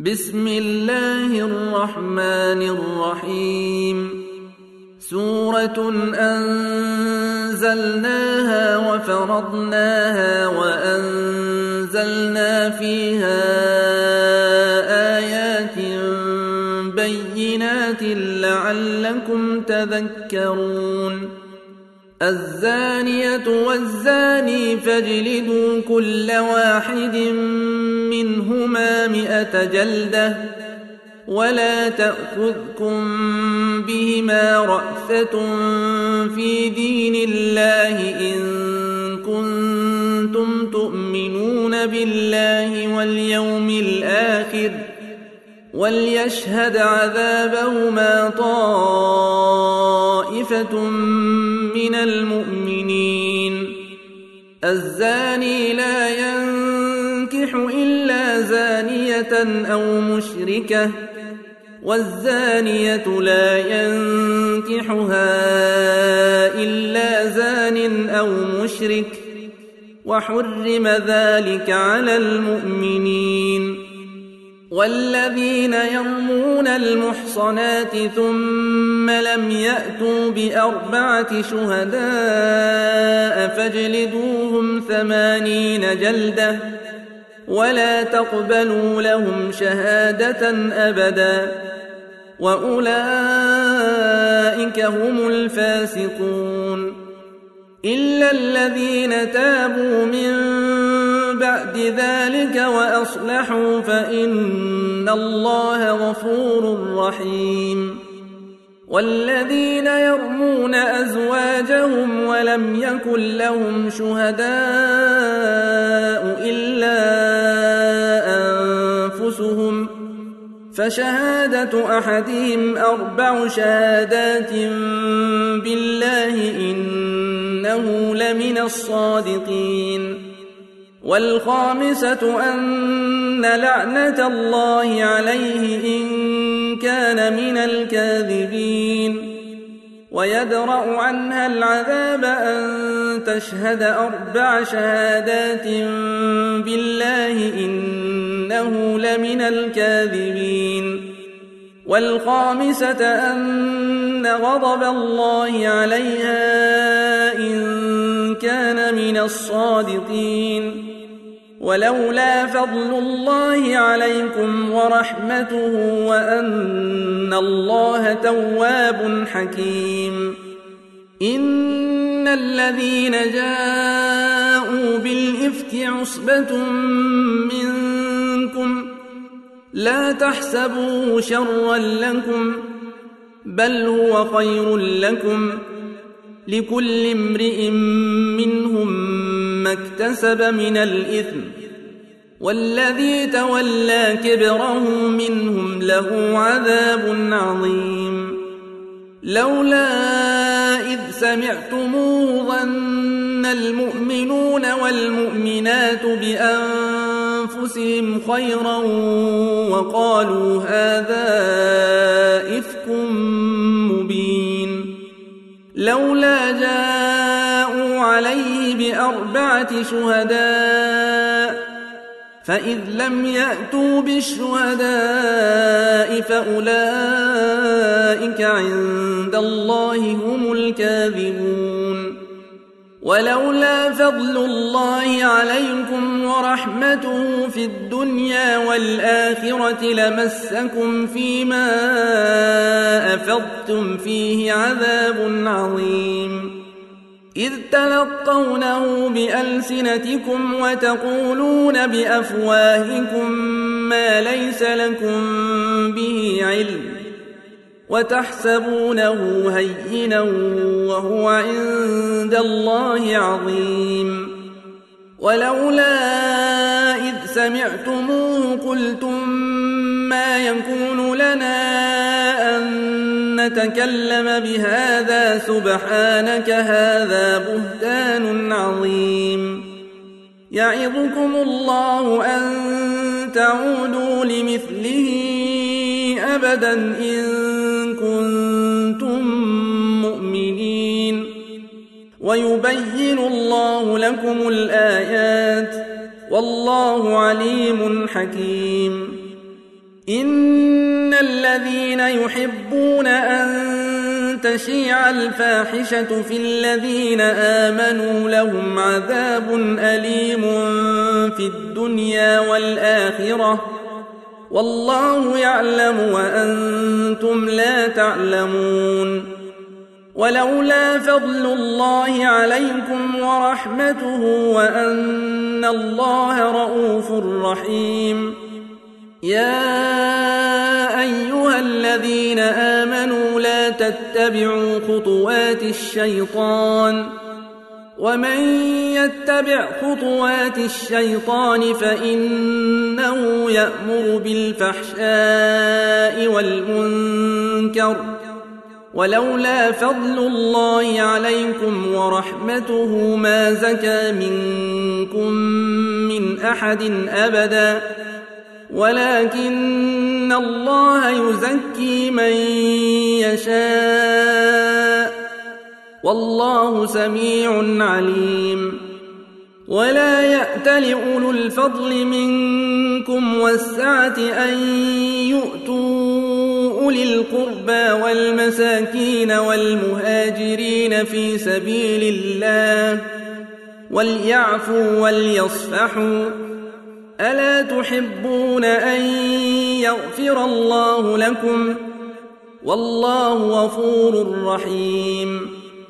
بسم الله الرحمن الرحيم. سورة أنزلناها وفرضناها وأنزلنا فيها آيات بينات لعلكم تذكرون. الزانية والزاني فاجلدوا كل واحد منهما 100 جلدة ولا تأخذكم بهما رأفة في دين الله إن كنتم تؤمنون بالله واليوم الآخر وليشهد عذابهما طائفة من المؤمنين. الزاني لا ينكح إلا زانية أو مشركة والزانية لا ينكحها إلا زان أو مشرك وحرم ذلك على المؤمنين. والذين يرمون المحصنات ثم لم يأتوا ب4 شهداء فاجلدوهم 80 جلدة ولا تقبلوا لهم شهادة أبدا وأولئك هم الفاسقون. إلا الذين تابوا من بعد ذلك وأصلحوا فإن الله غفور رحيم. والذين يرمون أزواجهم ولم يكن لهم شهداء إلا أنفسهم فشهادة أحدهم 4 شهادات بالله إنه لمن الصادقين. والخامسة أن لعنة الله عليه إن كان من الكاذبين. ويدرأ عنها العذاب أن تشهد 4 شهادات بالله إنه لمن الكاذبين. والخامسة أن غضب الله عليها إن كان من الصادقين. ولولا فضل الله عليكم ورحمته وأن الله تواب حكيم. إن الذين جاءوا بالإفك عصبة منكم لا تحسبوه شرا لكم بل هو خير لكم لكل امرئ منهم ما اكتسب من الإثم والذي تولى كبره منهم له عذاب عظيم. لولا إذ سمعتموه ظن المؤمنون والمؤمنات بأنفسهم خيرا وقالوا هذا إفك مبين. لولا جاءوا عليه ب4 شهداء فإذ لم يأتوا بالشهداء فأولئك عند الله هم الكاذبون. ولولا فضل الله عليكم ورحمته في الدنيا والآخرة لمسكم فيما أفضتم فيه عذاب عظيم. إذ تلقونه بألسنتكم وتقولون بأفواهكم ما ليس لكم به علم وتحسبونه هينا وهو عند الله عظيم. ولولا إذ سمعتموه قلتم ما يكون لنا أن نتكلم بهذا سبحانك هذا بهتان عظيم. يعظكم الله أن تعودوا لمثله أبدا إن كنتم مؤمنين. ويبين الله لكم الآيات والله عليم حكيم. إن الذين يحبون أن تشيع الفاحشة في الذين آمنوا لهم عذاب أليم في الدنيا والآخرة والله يعلم وأنتم لا تعلمون ولولا فضل الله عليكم ورحمته وأن الله رؤوف رحيم يا أيها الذين آمنوا لا تتبعوا خطوات الشيطان ومن يتبع خطوات الشيطان فإنه يأمر بالفحشاء والمنكر ولولا فضل الله عليكم ورحمته ما زكى منكم من أحد أبدا ولكن الله يزكي من يشاء والله سميع عليم ولا يأتل أولو الفضل منكم والسعة أن يؤتوا أولي القربى والمساكين والمهاجرين في سبيل الله وليعفوا وليصفحوا ألا تحبون أن يغفر الله لكم والله غفور رحيم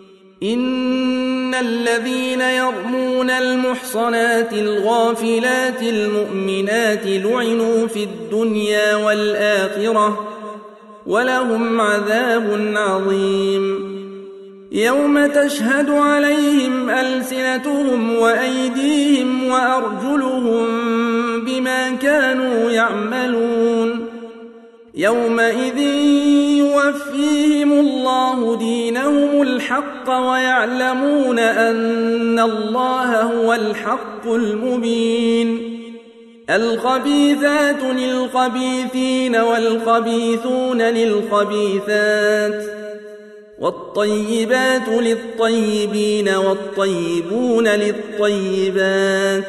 إن الذين يرمون المحصنات الغافلات المؤمنات لعنوا في الدنيا والآخرة ولهم عذاب عظيم يوم تشهد عليهم ألسنتهم وأيديهم وأرجلهم بما كانوا يعملون يومئذ يوفيهم الله دينهم الحق ويعلمون أن الله هو الحق المبين الخبيثات للخبيثين والخبيثون للخبيثات والطيبات للطيبين والطيبون للطيبات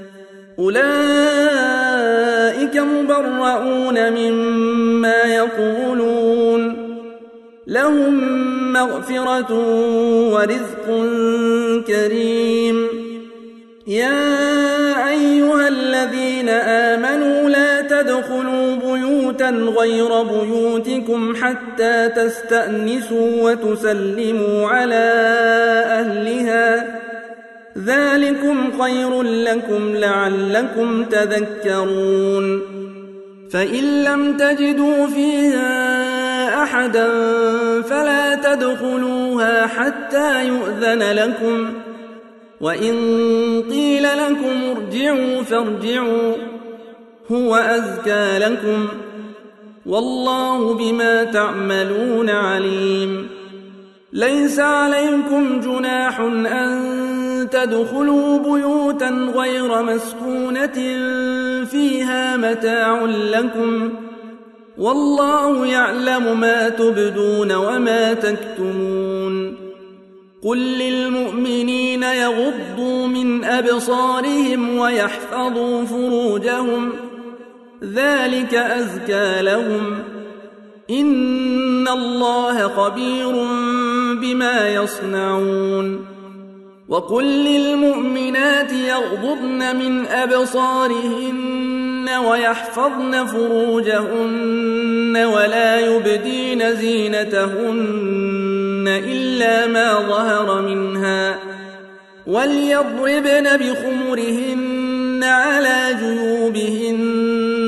أولئك مبرؤون مما يقولون لهم مغفرة ورزق كريم يا أيها الذين آمنوا لا تدخلوا بيوتا غير بيوتكم حتى تستأنسوا وتسلموا على أهلها ذلكم خير لكم لعلكم تذكرون فإن لم تجدوا فيها أحدا فلا تدخلوها حتى يؤذن لكم وإن قيل لكم ارجعوا فارجعوا هو أزكى لكم والله بما تعملون عليم ليس عليكم جناح أن تدخلوا بيوتا غير مسكونة فيها متاع لكم والله يعلم ما تبدون وما تكتمون قل للمؤمنين يغضوا من أبصارهم ويحفظوا فروجهم ذلك أزكى لهم إن الله خبير بما يصنعون وقل للمؤمنات يغضضن من أبصارهن ويحفظن فروجهن ولا يبدين زينتهن إلا ما ظهر منها وليضربن بخمرهن على جيوبهن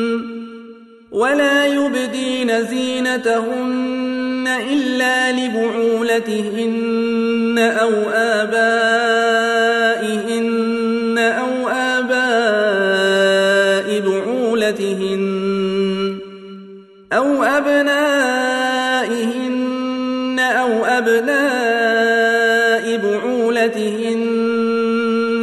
ولا يبدين زينتهن إلا لبعولتهن أو آبائهن أو آباء بعولتهن أو أبنائهن أو أبناء بعولتهن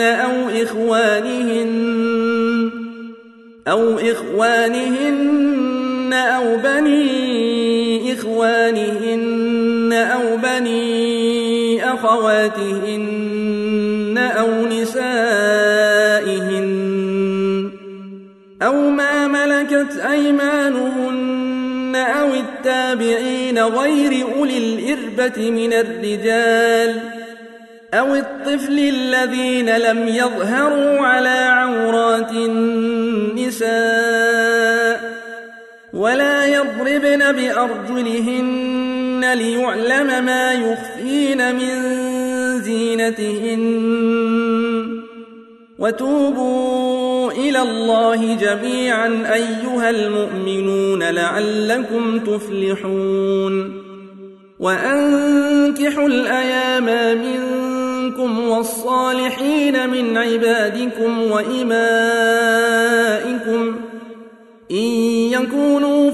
أو إخوانهن أو بني إخوانهن أو بني أخواتهن أو نسائهن أو ما ملكت ملكت أيمانهن أو التابعين غير أولي الإربة من الرجال أو الطفل الذين لم يظهروا على عورات النساء ولا يضربن بأرجلهن ليعلم ما يخفين من زينتهن وتوبوا إلى الله جميعا أيها المؤمنون لعلكم تفلحون وأنكحوا الأيام منكم والصالحين من عبادكم وإمائكم إن يكونوا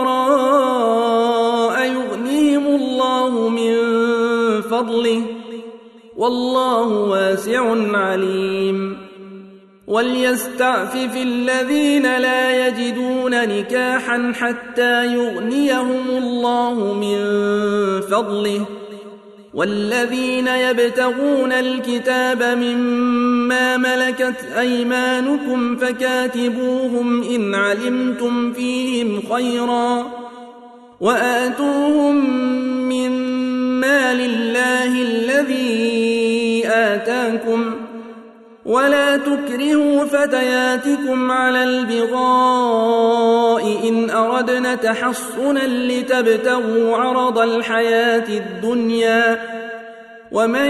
فقراء يغنيهم الله من فضله والله واسع عليم وليستعفف الذين لا يجدون نكاحا حتى يغنيهم الله من فضله والذين يبتغون الكتاب مما ملكت أيمانكم فكاتبوهم إن علمتم فيهم خيرا وآتوهم من مال الله الذي آتاكم ولا تكرهوا فتياتكم على البغاء إن أردنا تحصنا لتبتغوا عرض الحياة الدنيا ومن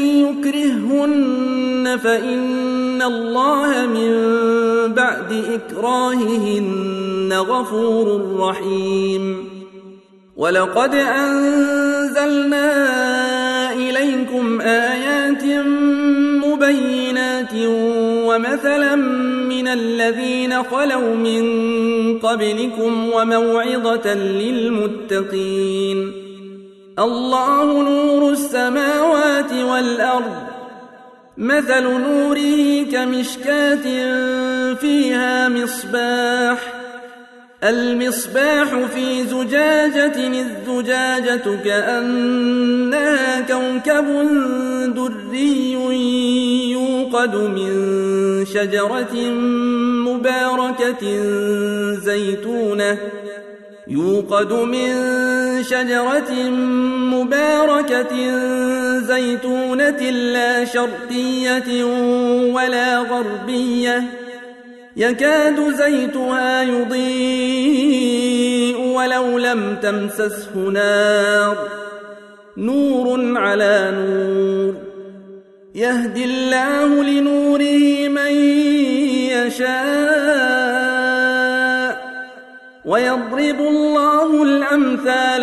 يكرههن فإن الله من بعد إكراههن غفور رحيم ولقد أنزلنا إليكم آيات مبينات ومثلا من الذين خلوا من قبلكم وموعظة للمتقين الله نور السماوات والأرض مثل نوره كمشكاة فيها مصباح المصباح في زجاجة الزجاجة كأنها كوكب دري يوقد من شجرة مباركة زيتونة لا شرقية ولا غربية يكاد زيتها يضيء ولو لم تمسسه نار نور على نور يهدي الله لنوره من يشاء ويضرب الله الأمثال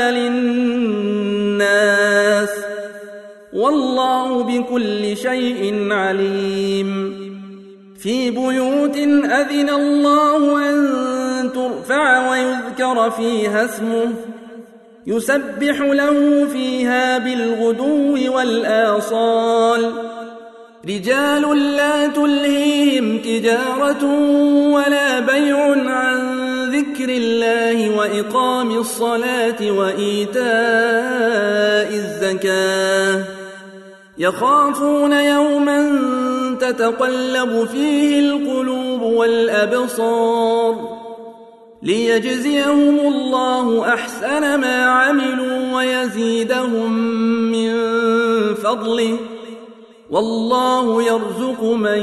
للناس والله بكل شيء عليم في بيوت أذن الله أن ترفع ويذكر فيها اسمه يسبح له فيها بالغدو والآصال رجال لا تلهيهم تجارة ولا بيع عن ذكر الله وإقام الصلاة وإيتاء الزكاة يخافون يوما تتقلب فيه القلوب والأبصار ليجزيهم الله أحسن ما عملوا ويزيدهم من فضله والله يرزق من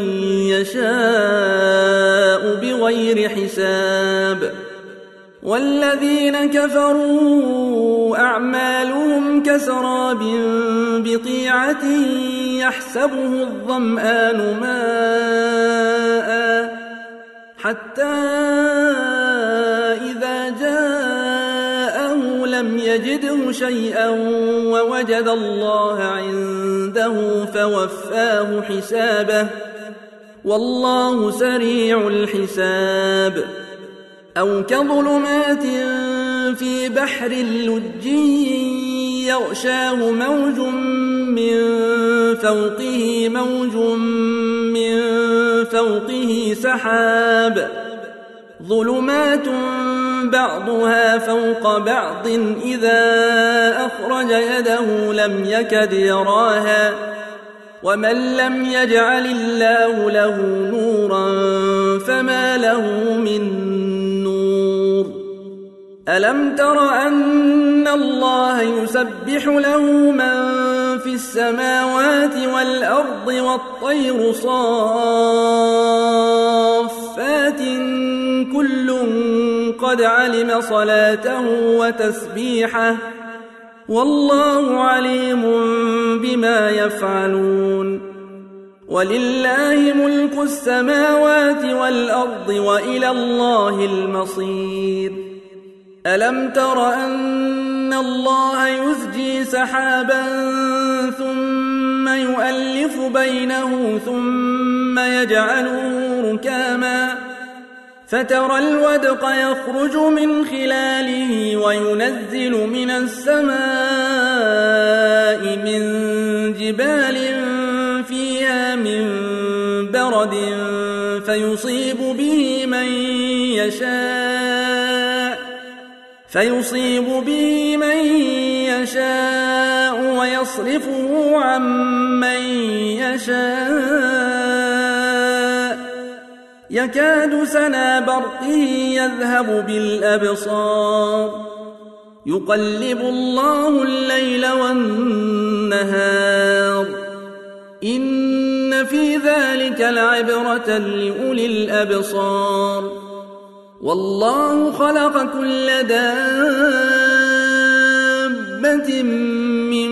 يشاء بغير حساب والذين كفروا أعمالهم كسراب بقيعة يحسبه الظمآن ماء حتى إذا جاءه لم يجده شيئا ووجد الله عنده فوفاه حسابه والله سريع الحساب أو كظلمات في بحر لجي يغشاه موج من فوقه سحاب ظلمات بعضها فوق بعض إذا أخرج يده لم يكد يراها ومن لم يجعل الله له نورا فما له من نور ألم تر أن الله يسبح له من في السماوات والأرض والطير صافات كل قد علم صلاته وتسبيحه والله عليم بما يفعلون ولله ملك السماوات والأرض وإلى الله المصير ألم تر أن الله يزجي سحابا ثم يؤلف بينه ثم يجعله ركاما فترى الودق يخرج من خلاله وينزل من السماء من جبال فيها من برد فيصيب به من يشاء ويصرفه عن من يشاء يكاد سنا برقه يذهب بالأبصار يقلب الله الليل والنهار إن في ذلك لعبرة لأولي الأبصار والله خلق كل دابة من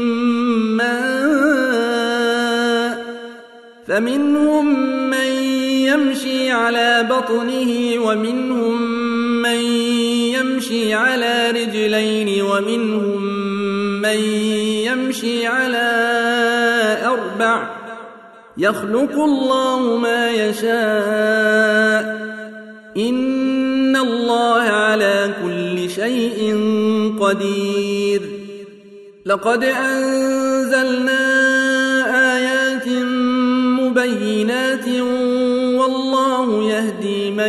ماء فمنهم من يمشي على بطنه ومنهم من يمشي على رجلين ومنهم من يمشي على أربع يخلق الله ما يشاء إن الله على كل شيء قدير لقد أنزلنا آيات مبينات والله يهدي من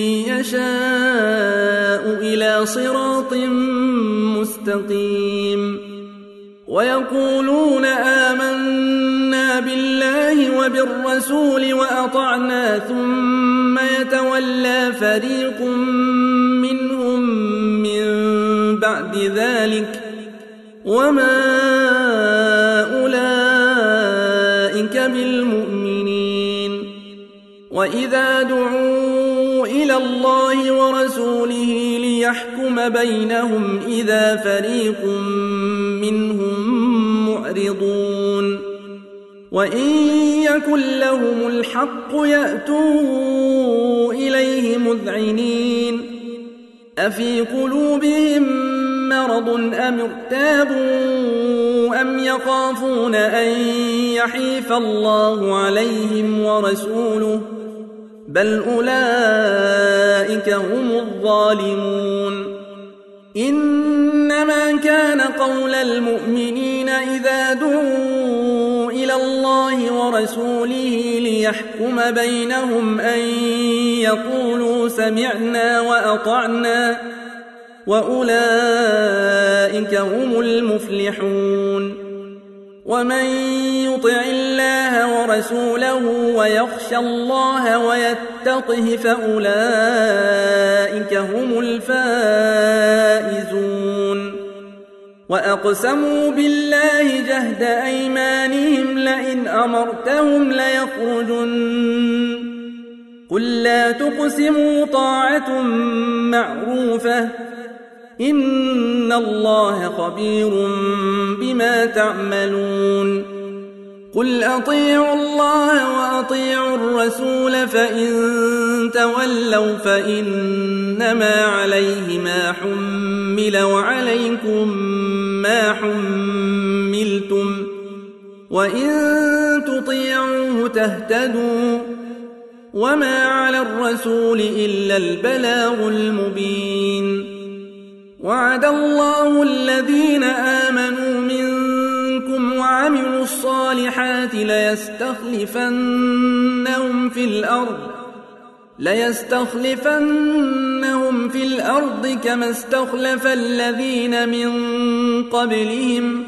يشاء إلى صراط مستقيم ويقولون آمنا بالله وبالرسول وأطعنا ثم يتولى فريق منهم من بعد ذلك وما أولئك بالمؤمنين وإذا دعوا إلى الله ورسوله ليحكم بينهم إذا فريق منهم معرضون وإن يكن لهم الحق يأتوا إليه مذعنين أفي قلوبهم مرض أم ارتابوا أم يخافون أن يحيف الله عليهم ورسوله بل أولئك هم الظالمون إنما كان قول المؤمنين إذا دعوا إلى الله ورسوله ليحكم بينهم أن يقولوا سمعنا وأطعنا وأولئك هم المفلحون ومن يطع الله ورسوله ويخشى الله ويتقه فأولئك هم الفائزون وأقسموا بالله جهد أيمانهم لئن أمرتهم ليخرجن قل لا تقسموا طاعة معروفة إن الله خبير بما تعملون قل أطيعوا الله وأطيعوا الرسول فإن تولوا فإنما عليه ما حمل وعليكم ما حملتم وإن تطيعوه تهتدوا وما على الرسول إلا البلاغ المبين وعد الله الذين آمنوا منكم وعملوا الصالحات ليستخلفنهم في الأرض كما استخلف الذين من قبلهم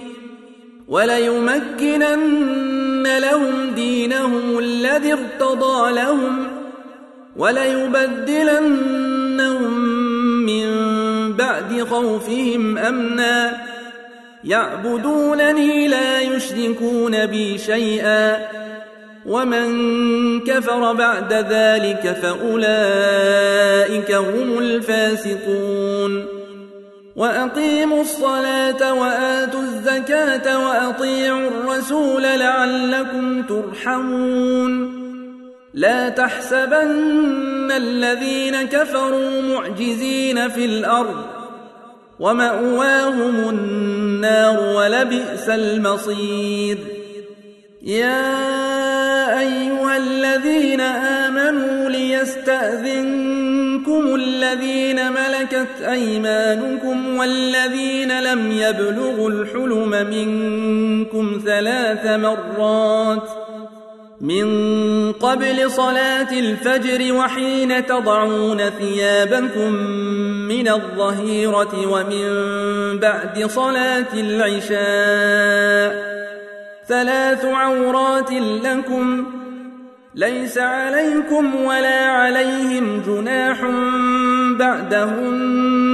وليمكنن لهم دينهم الذي ارتضى لهم وليبدلنهم من بعد خوفهم أمنا يعبدونني لا يشركون بي شيئا ومن كفر بعد ذلك فأولئك هم الفاسقون وأقيموا الصلاة وآتوا الزكاة وأطيعوا الرسول لعلكم ترحمون لا تحسبن الذين كفروا معجزين في الأرض ومأواهم النار ولبئس المصير يا أيها الذين آمنوا ليستأذنكم الذين ملكت أيمانكم والذين لم يبلغوا الحلم منكم 3 مرات من قبل صلاة الفجر وحين تضعون ثيابكم من الظهيرة ومن بعد صلاة العشاء 3 عورات لكم ليس عليكم ولا عليهم جناح بعدهن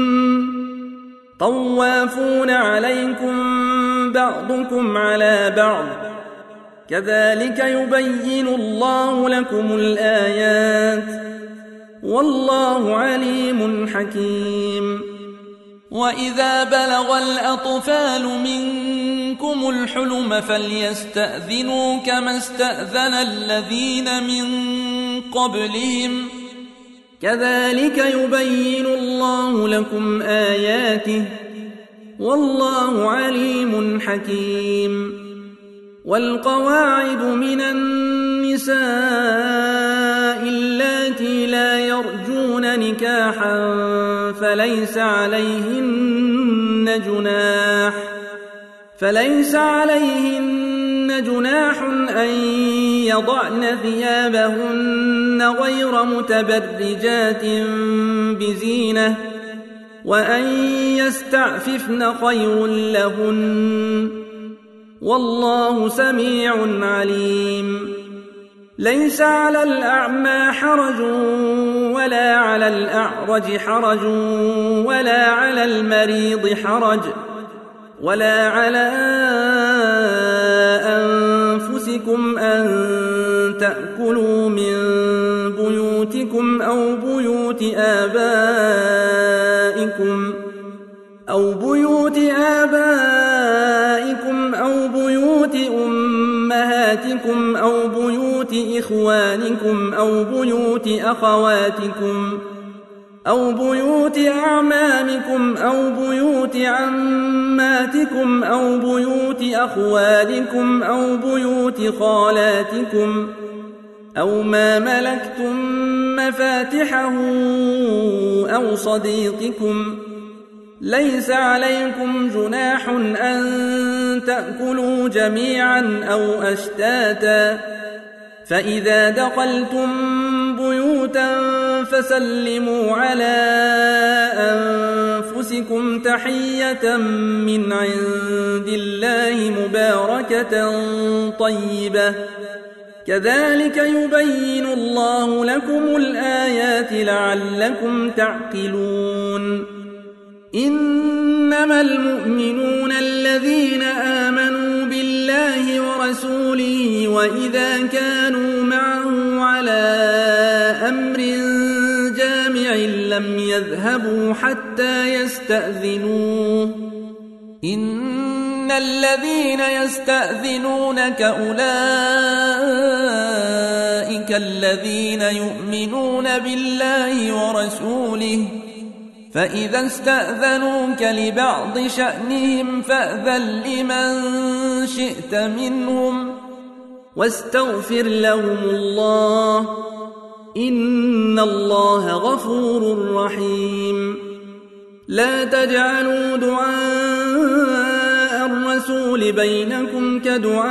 طوافون عليكم بعضكم على بعض كذلك يبين الله لكم الآيات والله عليم حكيم وإذا بلغ الأطفال منكم الحلم فليستأذنوا كما استأذن الذين من قبلهم كذلك يبين الله لكم آياته والله عليم حكيم والقواعد من النساء اللاتي لا يرجون نكاحا فليس عليهن جناح أن يضعن ثيابهن غير متبرجات بزينة وأن يستعففن خير لهن والله سميع عليم ليس على الأعمى حرج ولا على الأعرج حرج ولا على المريض حرج ولا على أنفسكم أن تأكلوا من بيوتكم أو بيوت آبائكم أو بيوت بيوت أمهاتكم أو بيوت إخوانكم أو بيوت أخواتكم أو بيوت أعمامكم أو بيوت عماتكم أو بيوت أخوالكم أو بيوت خالاتكم أو ما ملكتم مفاتحه أو صديقكم ليس عليكم جناح أن تأكلوا جميعا أو أشتاتا فإذا دخلتم بيوتا فسلموا على أنفسكم تحية من عند الله مباركة طيبة كذلك يبين الله لكم الآيات لعلكم تعقلون إنما المؤمنون الذين آمنوا بالله ورسوله وإذا كانوا معه على أمر جامع لم يذهبوا حتى يستأذنوه إن الذين يستأذنونك أولئك الذين يؤمنون بالله ورسوله فإذا استأذنوك لبعض شأنهم فأذن لمن شئت منهم واستغفر لهم الله إن الله غفور رحيم لا تجعلوا دعاء الرسول بينكم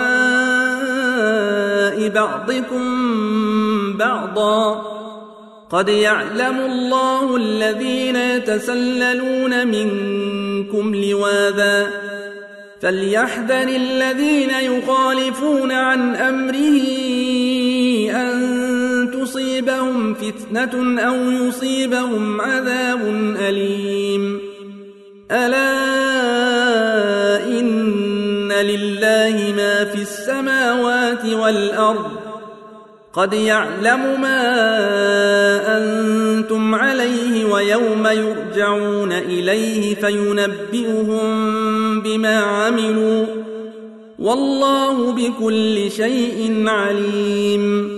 كدعاء بعضكم بعضا قد يعلم الله الذين يتسللون منكم لواذا فليحذر الذين يخالفون عن أمره أن تصيبهم فتنة أو يصيبهم عذاب أليم ألا إن لله ما في السماوات والأرض قد يعلم ما أنتم عليه ويوم يرجعون إليه فينبئهم بما عملوا والله بكل شيء عليم